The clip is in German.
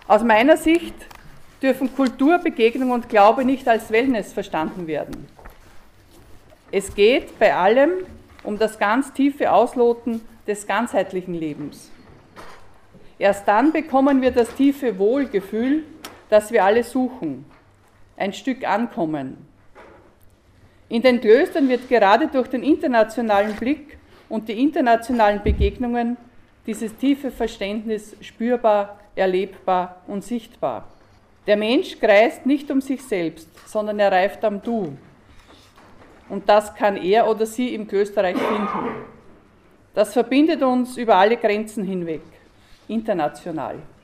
Aus meiner Sicht dürfen Kultur, Begegnung und Glaube nicht als Wellness verstanden werden. Es geht bei allem um das ganz tiefe Ausloten des ganzheitlichen Lebens. Erst dann bekommen wir das tiefe Wohlgefühl, das wir alle suchen, ein Stück Ankommen. In den Klöstern wird gerade durch den internationalen Blick und die internationalen Begegnungen dieses tiefe Verständnis spürbar, erlebbar und sichtbar. Der Mensch kreist nicht um sich selbst, sondern er reift am Du. Und das kann er oder sie im Klösterreich finden. Das verbindet uns über alle Grenzen hinweg, international.